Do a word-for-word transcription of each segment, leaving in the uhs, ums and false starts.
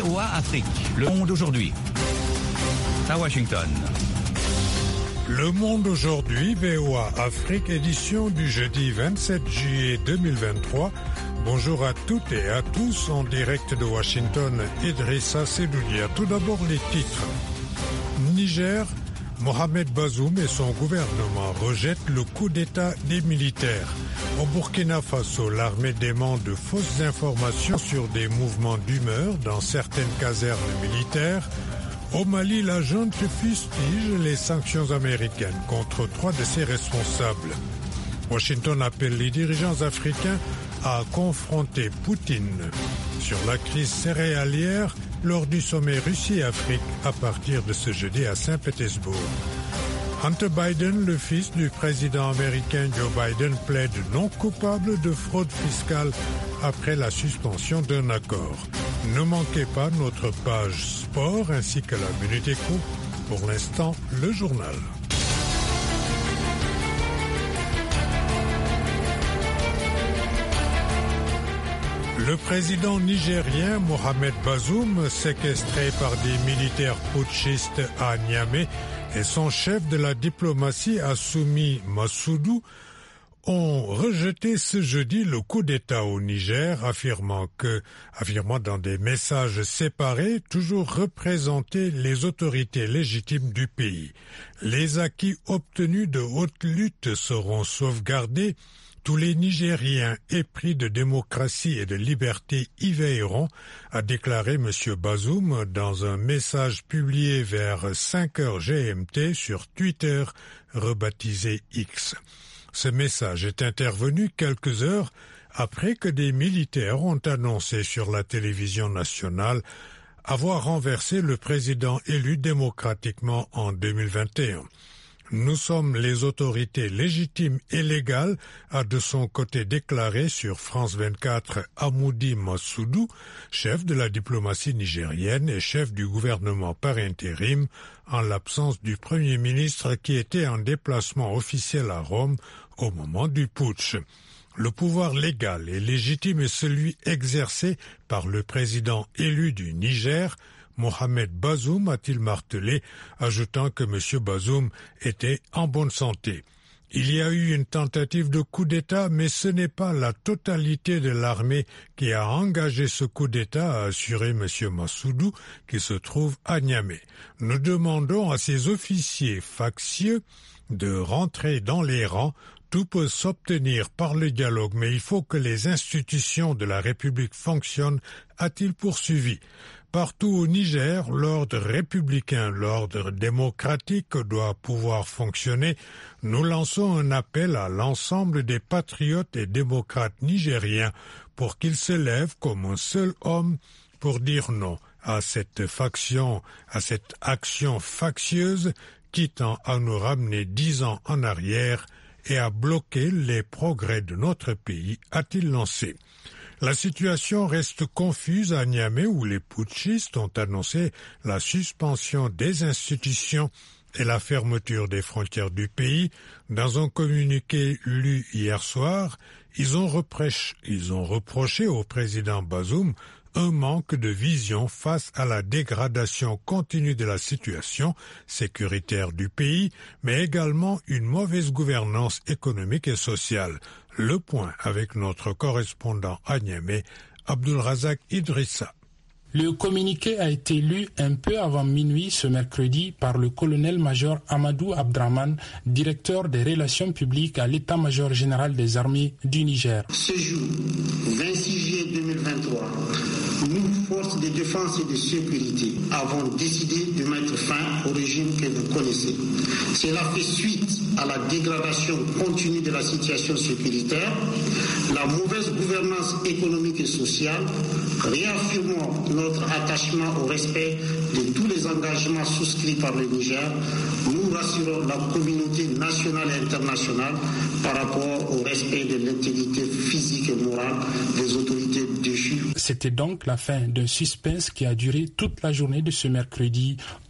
V O A Afrique. Le Monde aujourd'hui. À Washington. Le Monde aujourd'hui, V O A Afrique, édition du jeudi vingt-sept juillet deux mille vingt-trois. Bonjour à toutes et à tous, en direct de Washington, Idrissa Sedoudia. Tout d'abord les titres. Niger, Mohamed Bazoum et son gouvernement rejettent le coup d'État des militaires. Au Burkina Faso, l'armée dément de fausses informations sur des mouvements d'humeur dans certaines casernes militaires. Au Mali, la junte fustige les sanctions américaines contre trois de ses responsables. Washington appelle les dirigeants africains à confronter Poutine sur la crise céréalière lors du sommet Russie-Afrique à partir de ce jeudi à Saint-Pétersbourg. Hunter Biden, le fils du président américain Joe Biden, plaide non coupable de fraude fiscale après la suspension d'un accord. Ne manquez pas notre page sport ainsi que la Minute Éco. Pour l'instant, le journal. Le président nigérien Mohamed Bazoum, séquestré par des militaires putschistes à Niamey, et son chef de la diplomatie Assoumi Massoudou ont rejeté ce jeudi le coup d'État au Niger, affirmant que, affirmant dans des messages séparés, toujours représenter les autorités légitimes du pays. Les acquis obtenus de haute lutte seront sauvegardés. Tous les Nigériens épris de démocratie et de liberté y veilleront, a déclaré M. Bazoum dans un message publié vers cinq heures G M T sur Twitter, rebaptisé X. Ce message est intervenu quelques heures après que des militaires ont annoncé sur la télévision nationale avoir renversé le président élu démocratiquement en deux mille vingt et un. Nous sommes les autorités légitimes et légales, a de son côté déclaré sur France vingt-quatre Amoudi Massoudou, chef de la diplomatie nigérienne et chef du gouvernement par intérim, en l'absence du Premier ministre qui était en déplacement officiel à Rome au moment du putsch. Le pouvoir légal et légitime est celui exercé par le président élu du Niger, Mohamed Bazoum, a-t-il martelé, ajoutant que M. Bazoum était en bonne santé. Il y a eu une tentative de coup d'État, mais ce n'est pas la totalité de l'armée qui a engagé ce coup d'État, a assuré M. Massoudou, qui se trouve à Niamey. Nous demandons à ces officiers factieux de rentrer dans les rangs. Tout peut s'obtenir par le dialogue, mais il faut que les institutions de la République fonctionnent, a-t-il poursuivi. Partout au Niger, l'ordre républicain, l'ordre démocratique doit pouvoir fonctionner. Nous lançons un appel à l'ensemble des patriotes et démocrates nigériens pour qu'ils se lèvent comme un seul homme pour dire non à cette faction, à cette action factieuse qui tend à nous ramener dix ans en arrière et à bloquer les progrès de notre pays, a-t-il lancé. La situation reste confuse à Niamey où les putschistes ont annoncé la suspension des institutions et la fermeture des frontières du pays. Dans un communiqué lu hier soir, ils ont reproché, ils ont reproché au président Bazoum un manque de vision face à la dégradation continue de la situation sécuritaire du pays, mais également une mauvaise gouvernance économique et sociale. Le point avec notre correspondant à Niamey, Abdulrazak Idrissa. Le communiqué a été lu un peu avant minuit ce mercredi par le colonel-major Amadou Abdraman, directeur des relations publiques à l'état-major général des armées du Niger. Ce jour, vingt-six juillet deux mille vingt-trois, nous, forces de défense et de sécurité, avons décidé de mettre fin au régime que vous connaissez. Cela fait suite à la dégradation continue de la situation sécuritaire, la mauvaise gouvernance économique et sociale, réaffirmons notre attachement au respect de tous les engagements souscrits par le Niger. Nous rassurons la communauté nationale et internationale par rapport au respect de l'intégrité physique et morale des autorités déchues. C'était donc la fin d'un suspense qui a duré toute la journée de ce mercredi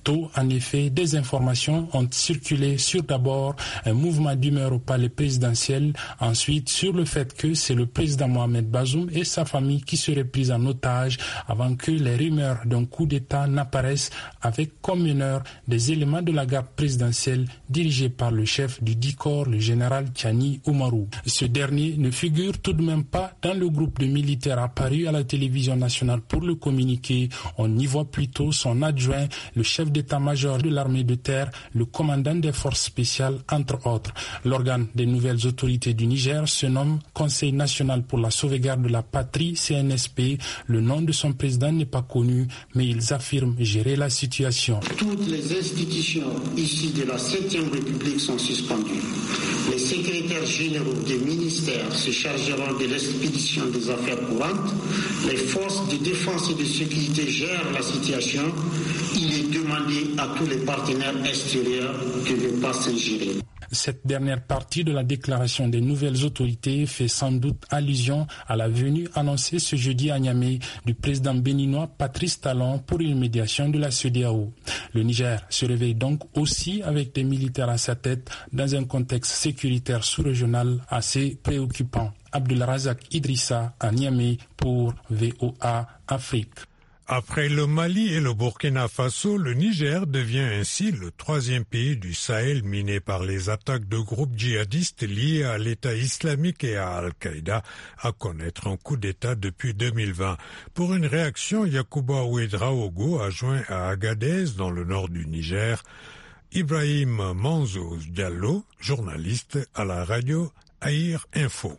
Tôt, en effet, des informations ont circulé sur d'abord un mouvement d'humeur au palais présidentiel, ensuite sur le fait que c'est le président Mohamed Bazoum et sa famille qui seraient pris en otage avant que les rumeurs d'un coup d'État n'apparaissent avec comme meneur des éléments de la garde présidentielle dirigés par le chef du dit corps, le général Tchani Oumarou. Ce dernier ne figure tout de même pas dans le groupe de militaires apparu à la télévision nationale pour le communiquer. On y voit plutôt son adjoint, le chef d'état-major de l'armée de terre, le commandant des forces spéciales, entre autres. L'organe des nouvelles autorités du Niger se nomme Conseil national pour la sauvegarde de la patrie, C N S P. Le nom de son président n'est pas connu, mais ils affirment gérer la situation. Toutes les institutions issues de la septième République sont suspendues. Les secrétaires généraux des ministères se chargeront de l'expédition des affaires courantes. Les forces de défense et de sécurité gèrent la situation. Il est demandé à tous les partenaires extérieurs de ne pas s'ingérer. Cette dernière partie de la déclaration des nouvelles autorités fait sans doute allusion à la venue annoncée ce jeudi à Niamey du président béninois Patrice Talon pour une médiation de la C E D E A O. Le Niger se réveille donc aussi avec des militaires à sa tête dans un contexte sécuritaire sous-régional assez préoccupant. Abdulrazak Idrissa à Niamey pour V O A Afrique. Après le Mali et le Burkina Faso, le Niger devient ainsi le troisième pays du Sahel miné par les attaques de groupes djihadistes liés à l'État islamique et à Al-Qaïda à connaître un coup d'État depuis deux mille vingt. Pour une réaction, Yacouba Ouedraogo a joint à Agadez, dans le nord du Niger, Ibrahim Manzo Diallo, journaliste à la radio Aïr Info.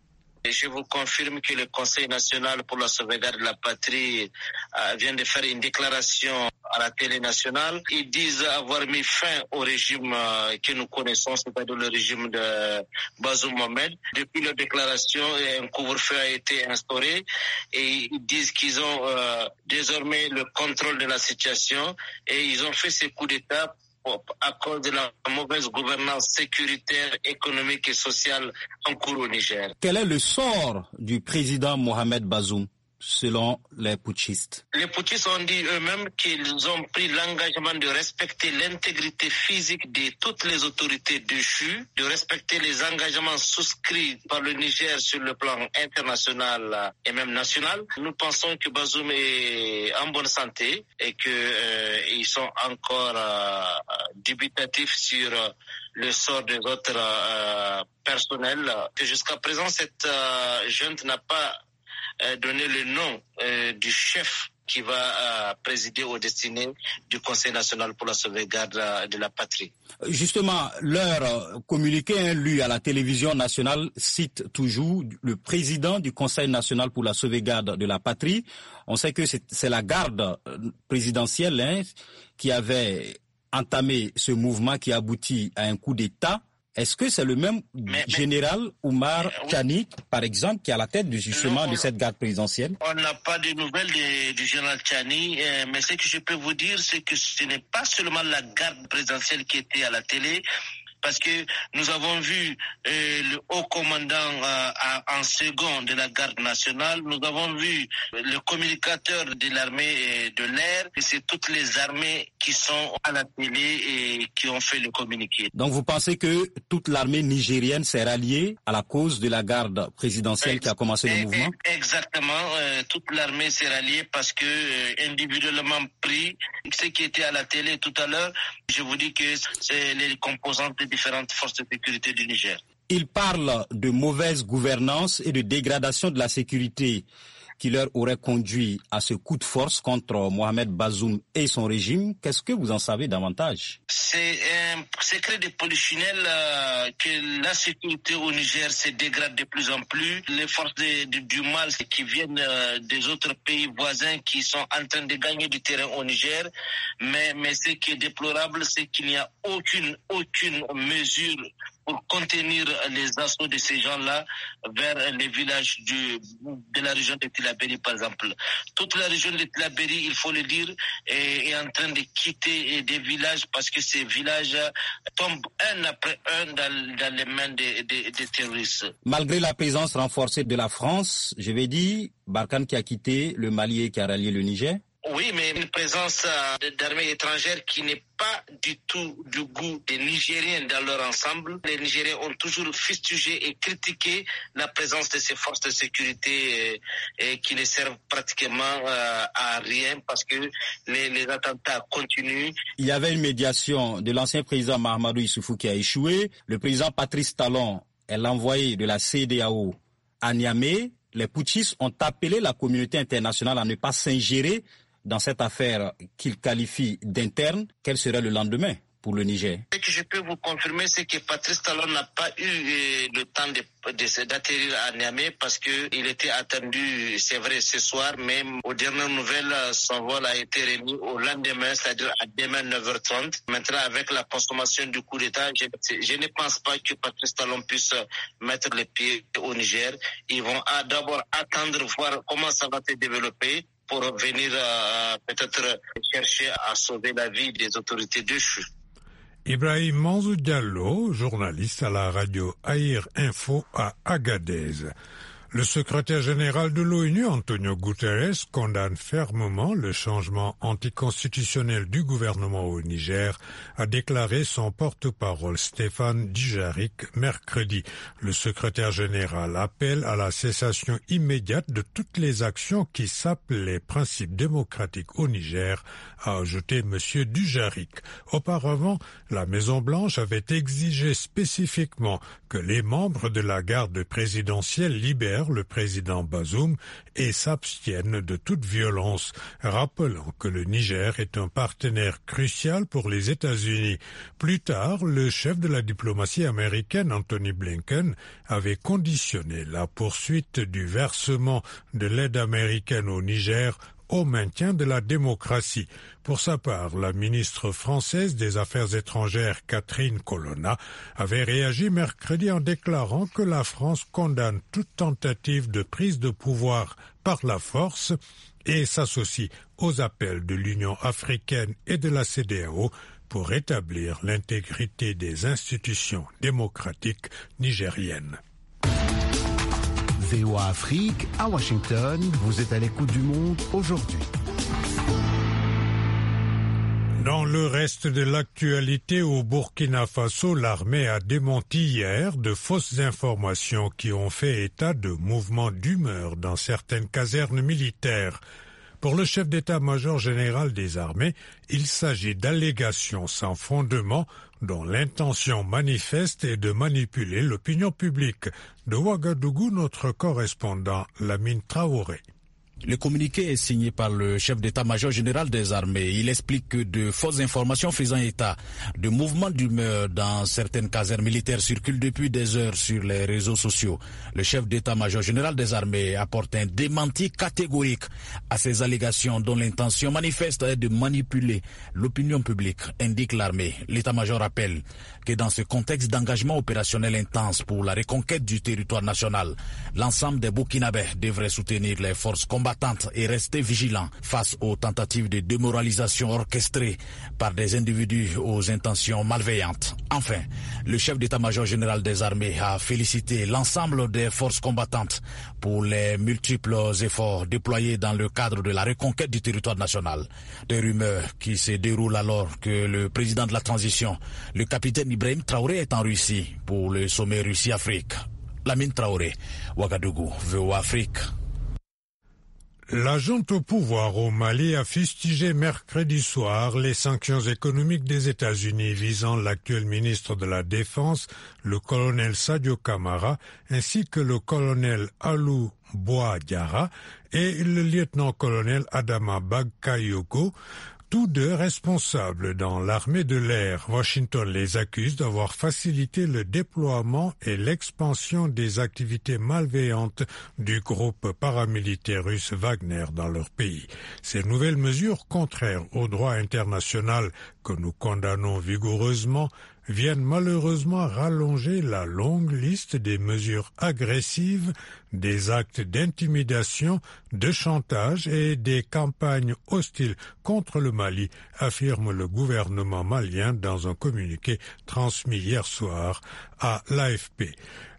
Je vous confirme que le Conseil national pour la sauvegarde de la patrie euh, vient de faire une déclaration à la télé nationale. Ils disent avoir mis fin au régime euh, que nous connaissons, c'est-à-dire le régime de Bazoum Mohamed. Depuis leur déclaration, un couvre-feu a été instauré et ils disent qu'ils ont euh, désormais le contrôle de la situation et ils ont fait ces coups d'État à cause de la mauvaise gouvernance sécuritaire, économique et sociale en cours au Niger. Quel est le sort du président Mohamed Bazoum selon les putschistes? Les putschistes ont dit eux-mêmes qu'ils ont pris l'engagement de respecter l'intégrité physique de toutes les autorités déchues, de respecter les engagements souscrits par le Niger sur le plan international et même national. Nous pensons que Bazoum est en bonne santé et qu'ils euh, sont encore euh, dubitatifs sur euh, le sort des autres euh, personnels. Que jusqu'à présent, cette euh, junte n'a pas euh, donné le nom euh, du chef qui va euh, présider aux destinées du Conseil national pour la sauvegarde euh, de la patrie. Justement, leur communiqué lu à la télévision nationale cite toujours le président du Conseil national pour la sauvegarde de la patrie. On sait que c'est, c'est la garde présidentielle hein, qui avait entamé ce mouvement qui aboutit à un coup d'État. Est-ce que c'est le même mais, général Oumar euh, Tchani, oui. par exemple, qui est à la tête du justement non, de cette garde présidentielle? On n'a pas de nouvelles de, du général Tchani, euh, mais ce que je peux vous dire, c'est que ce n'est pas seulement la garde présidentielle qui était à la télé, parce que nous avons vu euh, le haut commandant euh, en second de la garde nationale, nous avons vu le communicateur de l'armée de l'air, et c'est toutes les armées qui sont à la télé et qui ont fait le communiqué. Donc vous pensez que toute l'armée nigérienne s'est ralliée à la cause de la garde présidentielle Ex- qui a commencé le mouvement? Exactement, euh, toute l'armée s'est ralliée parce que euh, individuellement pris, ce qui était à la télé tout à l'heure, je vous dis que c'est les composantes de différentes forces de sécurité du Niger. Il parle de mauvaise gouvernance et de dégradation de la sécurité qui leur aurait conduit à ce coup de force contre Mohamed Bazoum et son régime. Qu'est-ce que vous en savez davantage? C'est un secret de polichinelle euh, que la sécurité au Niger se dégrade de plus en plus. Les forces de, de, du mal qui viennent euh, des autres pays voisins qui sont en train de gagner du terrain au Niger. Mais, mais ce qui est déplorable, c'est qu'il n'y a aucune, aucune mesure pour contenir les assauts de ces gens-là vers les villages du, de la région de Tillabéri, par exemple. Toute la région de Tillabéri, il faut le dire, est, est en train de quitter des villages parce que ces villages tombent un après un dans, dans les mains des, des, des terroristes. Malgré la présence renforcée de la France, je vais dire, Barkhane qui a quitté le Mali et qui a rallié le Niger? Oui, mais une présence d'armées étrangères qui n'est pas du tout du goût des Nigériens dans leur ensemble. Les Nigériens ont toujours fustigé et critiqué la présence de ces forces de sécurité et, et qui ne servent pratiquement euh, à rien parce que les, les attentats continuent. Il y avait une médiation de l'ancien président Mahamadou Issoufou qui a échoué. Le président Patrice Talon est l'envoyé de la C D A O à Niamey. Les putschistes ont appelé la communauté internationale à ne pas s'ingérer dans cette affaire qu'ils qualifient d'interne. Quel serait le lendemain pour le Niger? Ce que je peux vous confirmer, c'est que Patrice Talon n'a pas eu euh, le temps de, de, d'atterrir à Niamey parce qu'il était attendu, c'est vrai, ce soir, mais aux dernières nouvelles, son vol a été remis au lendemain, c'est-à-dire à demain neuf heures trente. Maintenant, avec la consommation du coup d'État, je, je ne pense pas que Patrice Talon puisse mettre les pieds au Niger. Ils vont à, d'abord attendre, voir comment ça va se développer pour venir euh, peut-être chercher à sauver la vie des autorités déchues. Ibrahim Manzou Diallo, journaliste à la radio Aïr Info à Agadez. Le secrétaire général de l'ONU, Antonio Guterres, condamne fermement le changement anticonstitutionnel du gouvernement au Niger, a déclaré son porte-parole Stéphane Dujarric mercredi. Le secrétaire général appelle à la cessation immédiate de toutes les actions qui sapent les principes démocratiques au Niger, a ajouté M. Dujarric. Auparavant, la Maison-Blanche avait exigé spécifiquement que les membres de la garde présidentielle libèrent le président Bazoum et s'abstiennent de toute violence, rappelant que le Niger est un partenaire crucial pour les États-Unis. Plus tard, le chef de la diplomatie américaine, Anthony Blinken, avait conditionné la poursuite du versement de l'aide américaine au Niger au maintien de la démocratie. Pour sa part, la ministre française des Affaires étrangères, Catherine Colonna, avait réagi mercredi en déclarant que la France condamne toute tentative de prise de pouvoir par la force et s'associe aux appels de l'Union africaine et de la C D A O pour rétablir l'intégrité des institutions démocratiques nigériennes. V O A Afrique, à Washington, vous êtes à l'écoute du monde aujourd'hui. Dans le reste de l'actualité, au Burkina Faso, l'armée a démenti hier de fausses informations qui ont fait état de mouvements d'humeur dans certaines casernes militaires. Pour le chef d'état-major général des armées, il s'agit d'allégations sans fondement dont l'intention manifeste est de manipuler l'opinion publique. De Ouagadougou, notre correspondant Lamine Traoré. Le communiqué est signé par le chef d'état-major général des armées. Il explique que de fausses informations faisant état de mouvements d'humeur dans certaines casernes militaires circulent depuis des heures sur les réseaux sociaux. Le chef d'état-major général des armées apporte un démenti catégorique à ces allégations dont l'intention manifeste est de manipuler l'opinion publique, indique l'armée. L'état-major rappelle que dans ce contexte d'engagement opérationnel intense pour la reconquête du territoire national, l'ensemble des Burkinabés devrait soutenir les forces combattantes et rester vigilant face aux tentatives de démoralisation orchestrées par des individus aux intentions malveillantes. Enfin, le chef d'état-major général des armées a félicité l'ensemble des forces combattantes pour les multiples efforts déployés dans le cadre de la reconquête du territoire national. Des rumeurs qui se déroulent alors que le président de la transition, le capitaine Ibrahim Traoré, est en Russie pour le sommet Russie-Afrique. Lamine Traoré, Ouagadougou, V O A Afrique. La junte au pouvoir au Mali a fustigé mercredi soir les sanctions économiques des États-Unis visant l'actuel ministre de la Défense, le colonel Sadio Camara, ainsi que le colonel Alou Boadiara et le lieutenant-colonel Adama Bagkayogo, tous deux responsables dans l'armée de l'air. Washington les accuse d'avoir facilité le déploiement et l'expansion des activités malveillantes du groupe paramilitaire russe Wagner dans leur pays. Ces nouvelles mesures contraires au droit international que nous condamnons vigoureusement viennent malheureusement rallonger la longue liste des mesures agressives des actes d'intimidation, de chantage et des campagnes hostiles contre le Mali, affirme le gouvernement malien dans un communiqué transmis hier soir à l'A F P.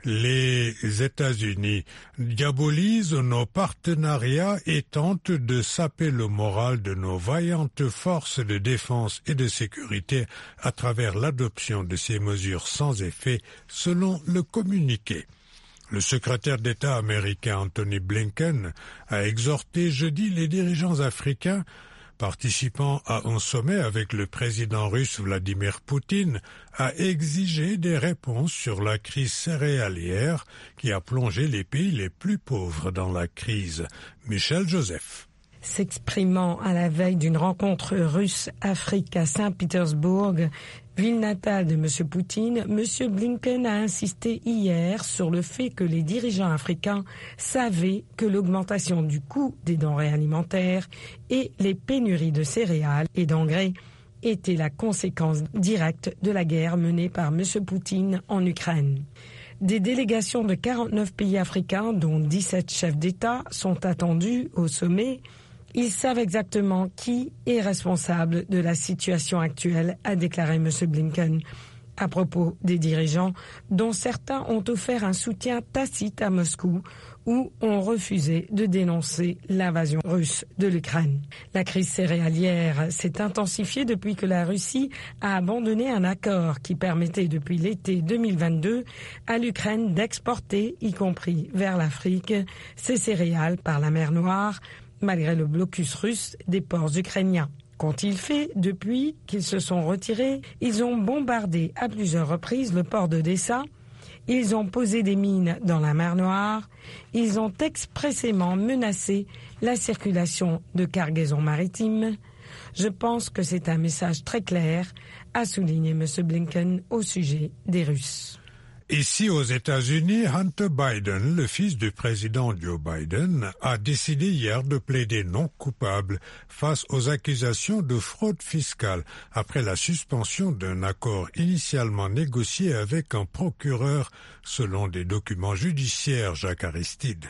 Les États-Unis diabolisent nos partenariats et tentent de saper le moral de nos vaillantes forces de défense et de sécurité à travers l'adoption de ces mesures sans effet, selon le communiqué. Le secrétaire d'État américain Anthony Blinken a exhorté jeudi les dirigeants africains participant à un sommet avec le président russe Vladimir Poutine, a exigé des réponses sur la crise céréalière qui a plongé les pays les plus pauvres dans la crise. Michel Joseph. S'exprimant à la veille d'une rencontre russe-Afrique à Saint-Pétersbourg, ville natale de M. Poutine, M. Blinken a insisté hier sur le fait que les dirigeants africains savaient que l'augmentation du coût des denrées alimentaires et les pénuries de céréales et d'engrais étaient la conséquence directe de la guerre menée par M. Poutine en Ukraine. Des délégations de quarante-neuf pays africains, dont dix-sept chefs d'État, sont attendus au sommet. Ils savent exactement qui est responsable de la situation actuelle, a déclaré M. Blinken, à propos des dirigeants dont certains ont offert un soutien tacite à Moscou ou ont refusé de dénoncer l'invasion russe de l'Ukraine. La crise céréalière s'est intensifiée depuis que la Russie a abandonné un accord qui permettait depuis l'été deux mille vingt-deux à l'Ukraine d'exporter, y compris vers l'Afrique, ses céréales par la mer Noire, malgré le blocus russe des ports ukrainiens. Qu'ont-ils fait depuis qu'ils se sont retirés? Ils ont bombardé à plusieurs reprises le port d'Odessa, ils ont posé des mines dans la mer Noire, ils ont expressément menacé la circulation de cargaisons maritimes. Je pense que c'est un message très clair, a souligné M. Blinken au sujet des Russes. Ici aux États-Unis, Hunter Biden, le fils du président Joe Biden, a décidé hier de plaider non coupable face aux accusations de fraude fiscale après la suspension d'un accord initialement négocié avec un procureur, selon des documents judiciaires. Jacques Aristide.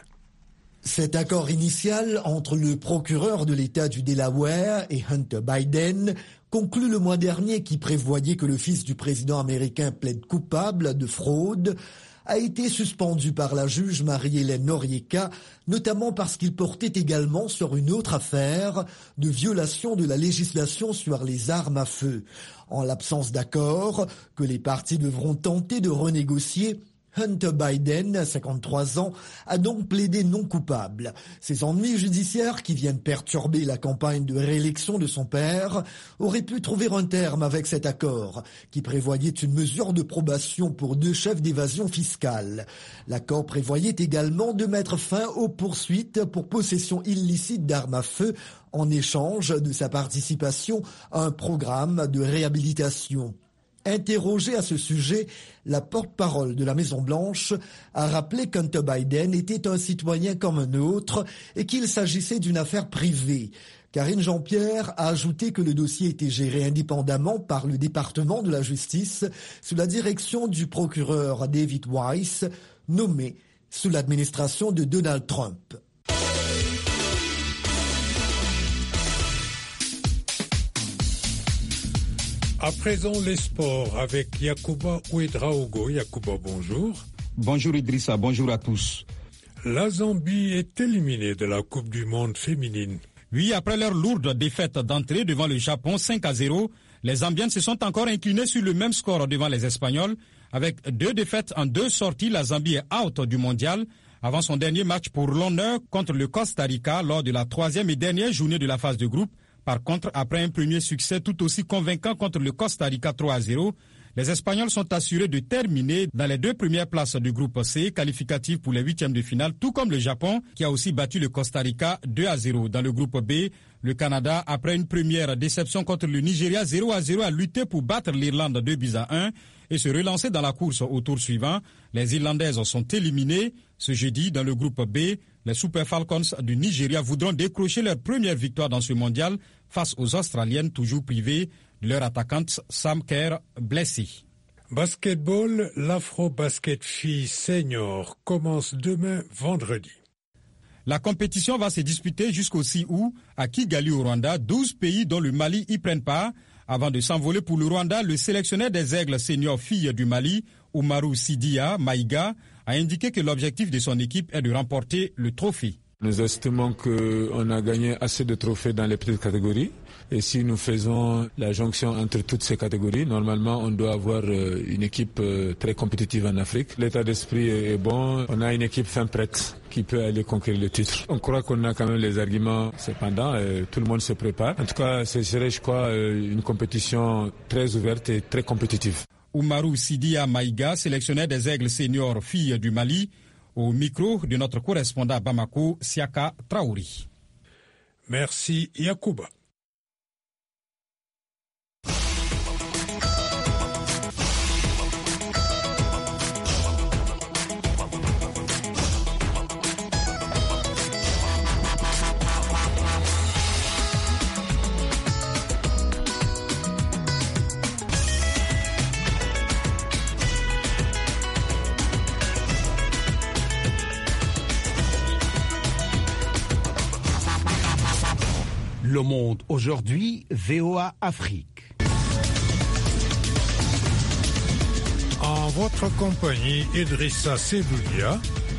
Cet accord initial entre le procureur de l'État du Delaware et Hunter Biden, conclu le mois dernier, qui prévoyait que le fils du président américain plaide coupable de fraude, a été suspendu par la juge Marie-Hélène Noriega, notamment parce qu'il portait également sur une autre affaire de violation de la législation sur les armes à feu. En l'absence d'accord, que les parties devront tenter de renégocier, Hunter Biden, cinquante-trois ans, a donc plaidé non coupable. Ces ennuis judiciaires qui viennent perturber la campagne de réélection de son père auraient pu trouver un terme avec cet accord, qui prévoyait une mesure de probation pour deux chefs d'évasion fiscale. L'accord prévoyait également de mettre fin aux poursuites pour possession illicite d'armes à feu en échange de sa participation à un programme de réhabilitation. Interrogé à ce sujet, la porte-parole de la Maison-Blanche a rappelé qu'Hunter Biden était un citoyen comme un autre et qu'il s'agissait d'une affaire privée. Karine Jean-Pierre a ajouté que le dossier était géré indépendamment par le département de la justice sous la direction du procureur David Weiss, nommé sous l'administration de Donald Trump. À présent, les sports avec Yacouba Ouedraogo. Yacouba, bonjour. Bonjour Idrissa, bonjour à tous. La Zambie est éliminée de la Coupe du Monde féminine. Oui, après leur lourde défaite d'entrée devant le Japon cinq à zéro, les Zambiennes se sont encore inclinées sur le même score devant les Espagnols. Avec deux défaites en deux sorties, la Zambie est out du mondial avant son dernier match pour l'honneur contre le Costa Rica lors de la troisième et dernière journée de la phase de groupe. Par contre, après un premier succès tout aussi convaincant contre le Costa Rica trois à zéro, les Espagnols sont assurés de terminer dans les deux premières places du groupe C, qualificatif pour les huitièmes de finale, tout comme le Japon, qui a aussi battu le Costa Rica deux à zéro. Dans le groupe B, le Canada, après une première déception contre le Nigeria zéro à zéro, a lutté pour battre l'Irlande deux buts à un et se relancer dans la course au tour suivant. Les Irlandaises sont éliminées. Ce jeudi, dans le groupe B, les Super Falcons du Nigeria voudront décrocher leur première victoire dans ce mondial face aux Australiennes toujours privées de leur attaquante Sam Kerr blessée. Basketball, l'Afro-Basket Filles Senior commence demain vendredi. La compétition va se disputer jusqu'au six août à Kigali au Rwanda. douze pays dont le Mali y prennent part. Avant de s'envoler pour le Rwanda, le sélectionneur des Aigles seniors filles du Mali, Oumarou Sidia Maïga, a indiqué que l'objectif de son équipe est de remporter le trophée. Nous estimons qu'on a gagné assez de trophées dans les petites catégories. Et si nous faisons la jonction entre toutes ces catégories, normalement on doit avoir une équipe très compétitive en Afrique. L'état d'esprit est bon, on a une équipe fin prête qui peut aller conquérir le titre. On croit qu'on a quand même les arguments, cependant tout le monde se prépare. En tout cas, ce serait, je crois, une compétition très ouverte et très compétitive. Oumarou Sidia Maïga, sélectionneur des Aigles seniors filles du Mali, au micro de notre correspondant à Bamako, Siaka Traouri. Merci Yacouba. Le Monde aujourd'hui, V O A Afrique. En votre compagnie, Idrissa Sedoudia.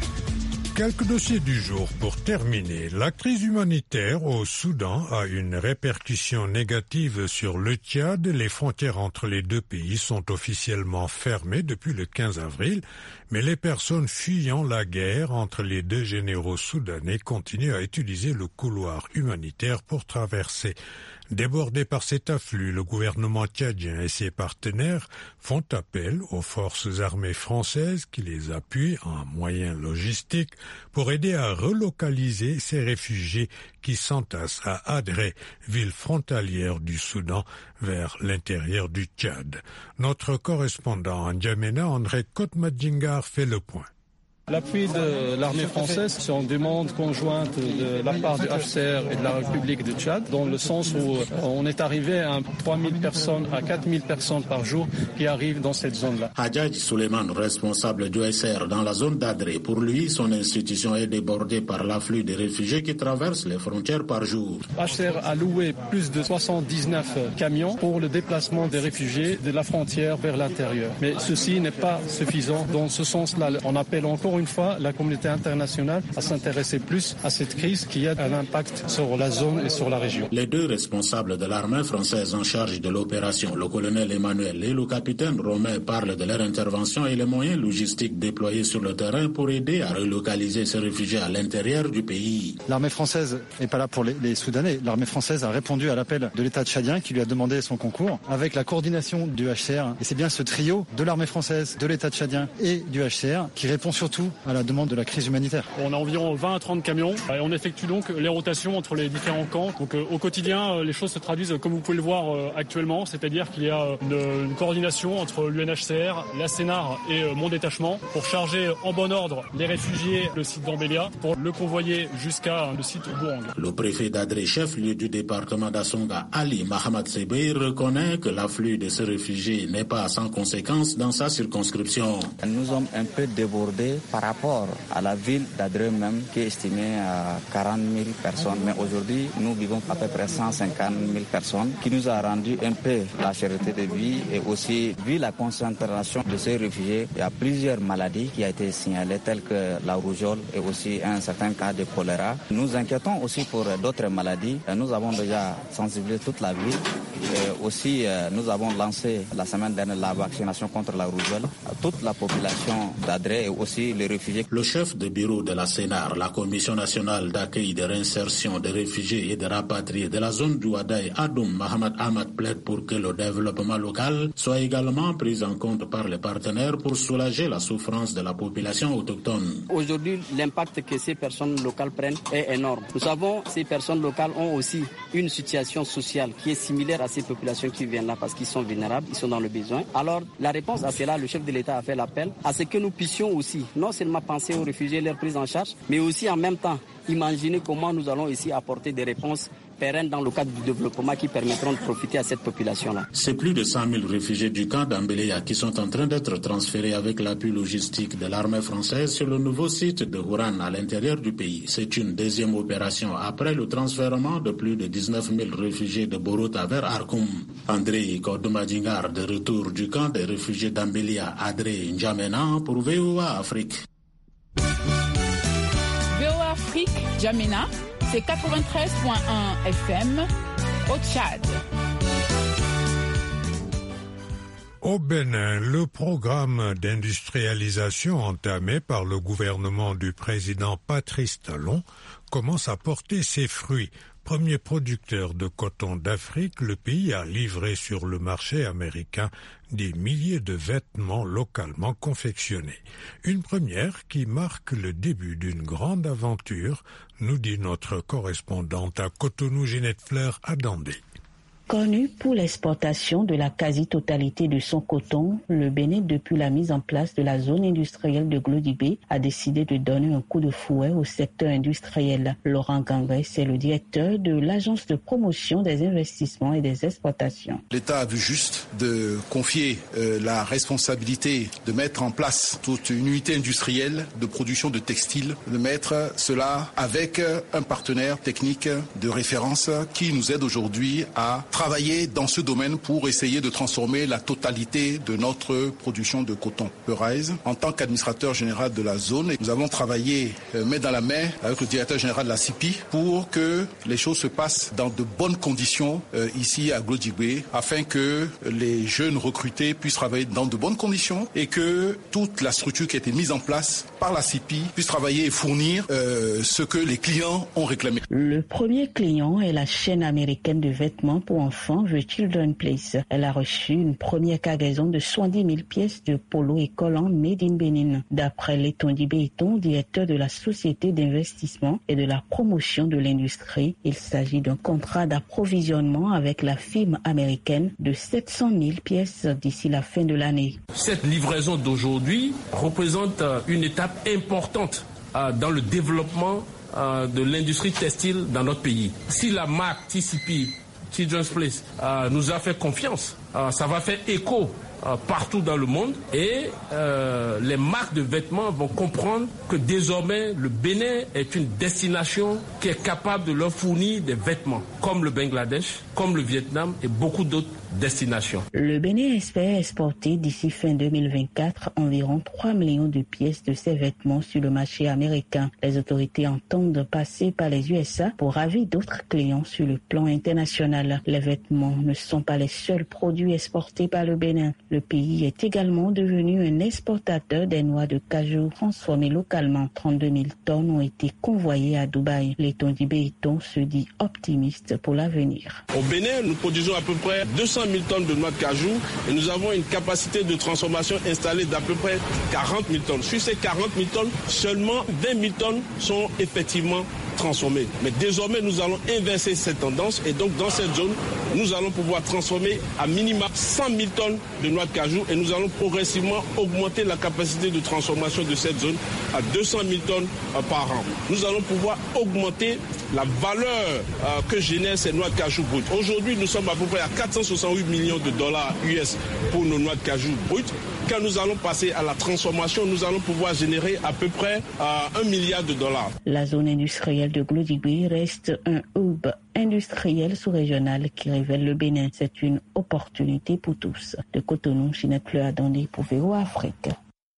Quelques dossiers du jour pour terminer. La crise humanitaire au Soudan a une répercussion négative sur le Tchad. Les frontières entre les deux pays sont officiellement fermées depuis le quinze avril, mais les personnes fuyant la guerre entre les deux généraux soudanais continuent à utiliser le couloir humanitaire pour traverser. Débordé par cet afflux, le gouvernement tchadien et ses partenaires font appel aux forces armées françaises qui les appuient en moyens logistiques pour aider à relocaliser ces réfugiés qui s'entassent à Adré, ville frontalière du Soudan, vers l'intérieur du Tchad. Notre correspondant en N'Djamena, André Kotmadjingar, fait le point. L'appui de l'armée française, c'est une demande conjointe de la part du H C R et de la République du Tchad, dans le sens où on est arrivé à trois mille personnes, à quatre mille personnes par jour qui arrivent dans cette zone-là. Hadjadj Suleiman, responsable du H C R dans la zone d'Adré, pour lui, son institution est débordée par l'afflux des réfugiés qui traversent les frontières par jour. H C R a loué plus de soixante-dix-neuf camions pour le déplacement des réfugiés de la frontière vers l'intérieur. Mais ceci n'est pas suffisant. Dans ce sens-là, on appelle encore une fois la communauté internationale à s'intéresser plus à cette crise qui a un impact sur la zone et sur la région. Les deux responsables de l'armée française en charge de l'opération, le colonel Emmanuel et le capitaine Romain, parlent de leur intervention et les moyens logistiques déployés sur le terrain pour aider à relocaliser ces réfugiés à l'intérieur du pays. L'armée française n'est pas là pour les, les Soudanais. L'armée française a répondu à l'appel de l'État tchadien qui lui a demandé son concours avec la coordination du H C R. Et c'est bien ce trio de l'armée française, de l'État tchadien et du H C R qui répond surtout à la demande de la crise humanitaire. On a environ vingt à trente camions et on effectue donc les rotations entre les différents camps. Donc euh, au quotidien, les choses se traduisent comme vous pouvez le voir euh, actuellement, c'est-à-dire qu'il y a une, une coordination entre l'U N H C R, la CNAR et euh, mon détachement pour charger en bon ordre les réfugiés le site d'Ambélia pour le convoyer jusqu'à le site Bourang. Le préfet d'Adré, chef-lieu du département d'Assonga, Ali Mahamad Sebey, reconnaît que l'afflux de ces réfugiés n'est pas sans conséquence dans sa circonscription. Nous sommes un peu débordés par rapport à la ville d'Adré même qui est estimée à quarante mille personnes. Mais aujourd'hui, nous vivons à peu près cent cinquante mille personnes qui nous a rendu un peu la cherté de vie et aussi, vu la concentration de ces réfugiés, il y a plusieurs maladies qui ont été signalées telles que la rougeole et aussi un certain cas de choléra. Nous inquiétons aussi pour d'autres maladies. Nous avons déjà sensibilisé toute la ville. Et aussi, nous avons lancé la semaine dernière la vaccination contre la rougeole à toute la population d'Adré et aussi les réfugiés. Le chef de bureau de la CNAR, la Commission nationale d'accueil de réinsertion des réfugiés et des rapatriés de la zone du Wadaï, Adoum Mohamed Ahmad, plaide pour que le développement local soit également pris en compte par les partenaires pour soulager la souffrance de la population autochtone. Aujourd'hui, l'impact que ces personnes locales prennent est énorme. Nous savons que ces personnes locales ont aussi une situation sociale qui est similaire à ces populations qui viennent là parce qu'ils sont vulnérables, ils sont dans le besoin. Alors, la réponse à cela, le chef de l'État a fait l'appel à ce que nous puissions aussi non seulement penser aux réfugiés, leur prise en charge, mais aussi en même temps imaginer comment nous allons ici apporter des réponses pérennes dans le cadre du développement qui permettront de profiter à cette population-là. C'est plus de cent mille réfugiés du camp d'Ambeleya qui sont en train d'être transférés avec l'appui logistique de l'armée française sur le nouveau site de Houran à l'intérieur du pays. C'est une deuxième opération après le transfèrement de plus de dix-neuf mille réfugiés de Boruta vers Arkoum. André Kodomadingar, de retour du camp des réfugiés d'Ambeleya, Adré N'Djamena pour V O A Afrique. V O A Afrique, N'Djamena, c'est quatre-vingt-treize virgule un F M au Tchad. Au Bénin, le programme d'industrialisation entamé par le gouvernement du président Patrice Talon commence à porter ses fruits. Premier producteur de coton d'Afrique, le pays a livré sur le marché américain des milliers de vêtements localement confectionnés. Une première qui marque le début d'une grande aventure, nous dit notre correspondante à Cotonou, Ginette Fleur, à Dandé. Connu pour l'exportation de la quasi-totalité de son coton, le Bénin, depuis la mise en place de la zone industrielle de Glodibé, a décidé de donner un coup de fouet au secteur industriel. Laurent Gangré, c'est le directeur de l'Agence de promotion des investissements et des exportations. L'État a vu juste de confier euh, la responsabilité de mettre en place toute une unité industrielle de production de textiles, de mettre cela avec un partenaire technique de référence qui nous aide aujourd'hui à travailler dans ce domaine pour essayer de transformer la totalité de notre production de coton. Berais, en tant qu'administrateur général de la zone, nous avons travaillé euh, main dans la main avec le directeur général de la C I P I pour que les choses se passent dans de bonnes conditions euh, ici à Glodibé, afin que les jeunes recrutés puissent travailler dans de bonnes conditions et que toute la structure qui a été mise en place par la C I P I puisse travailler et fournir euh, ce que les clients ont réclamé. Le premier client est la chaîne américaine de vêtements pour enfants The Children's Place. Elle a reçu une première cargaison de soixante-dix mille pièces de polo et collants made in Benin. D'après Letondi Béton, directeur de la société d'investissement et de la promotion de l'industrie, il s'agit d'un contrat d'approvisionnement avec la firme américaine de sept cent mille pièces d'ici la fin de l'année. Cette livraison d'aujourd'hui représente une étape importante dans le développement de l'industrie textile dans notre pays. Si la marque T C P Children's Place euh, nous a fait confiance, euh, ça va faire écho euh, partout dans le monde et euh, les marques de vêtements vont comprendre que désormais le Bénin est une destination qui est capable de leur fournir des vêtements comme le Bangladesh, comme le Vietnam et beaucoup d'autres destinations. Le Bénin espère exporter d'ici fin deux mille vingt-quatre environ trois millions de pièces de ces vêtements sur le marché américain. Les autorités entendent passer par les U S A pour ravir d'autres clients sur le plan international. Les vêtements ne sont pas les seuls produits exportés par le Bénin. Le pays est également devenu un exportateur des noix de cajou transformées localement. trente-deux mille tonnes ont été convoyées à Dubaï. Letondi Béton se dit optimiste pour l'avenir. Au Bénin, nous produisons à peu près deux cent mille tonnes de noix de cajou et nous avons une capacité de transformation installée d'à peu près quarante mille tonnes. Sur ces quarante mille tonnes, seulement vingt mille tonnes sont effectivement transformées. Mais désormais, nous allons inverser cette tendance et donc dans cette zone, nous allons pouvoir transformer à minima cent mille tonnes de noix de cajou et nous allons progressivement augmenter la capacité de transformation de cette zone à deux cent mille tonnes par an. Nous allons pouvoir augmenter la valeur euh, que génèrent ces noix de cajou brutes. Aujourd'hui, nous sommes à peu près à quatre cent soixante-huit millions de dollars U S pour nos noix de cajou brutes. Quand nous allons passer à la transformation, nous allons pouvoir générer à peu près euh, un milliard de dollars. La zone industrielle de Glodibé reste un hub industriel sous-régional qui révèle le Bénin. C'est une opportunité pour tous. De Cotonou, Ginette Fleur à Dandé pour V O A Afrique.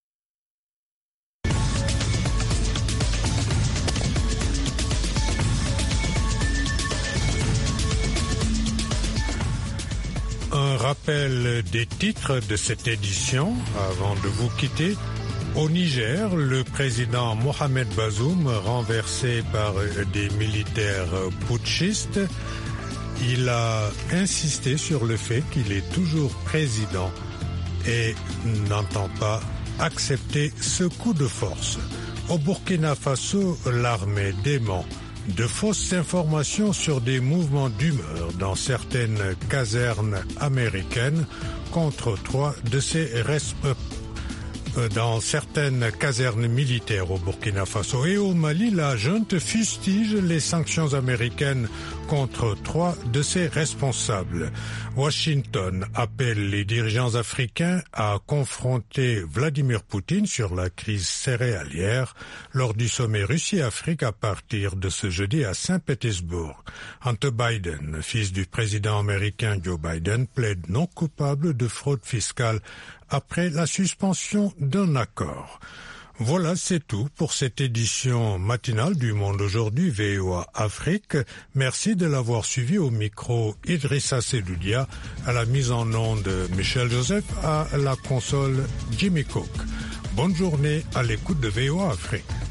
Un rappel des titres de cette édition avant de vous quitter. Au Niger, le président Mohamed Bazoum, renversé par des militaires putschistes, il a insisté sur le fait qu'il est toujours président et n'entend pas accepter ce coup de force. Au Burkina Faso, l'armée dément de fausses informations sur des mouvements d'humeur dans certaines casernes américaines contre trois de ses responsables. dans certaines casernes militaires au Burkina Faso et au Mali. La junte fustige les sanctions américaines contre trois de ses responsables. Washington appelle les dirigeants africains à confronter Vladimir Poutine sur la crise céréalière lors du sommet Russie-Afrique à partir de ce jeudi à Saint-Pétersbourg. Hunter Biden, fils du président américain Joe Biden, plaide non coupable de fraude fiscale après la suspension d'un accord. Voilà, c'est tout pour cette édition matinale du Monde aujourd'hui V O A Afrique. Merci de l'avoir suivi. Au micro Idrissa Seloudia, à la mise en onde Michel Joseph, à la console Jimmy Cook. Bonne journée à l'écoute de V O A Afrique.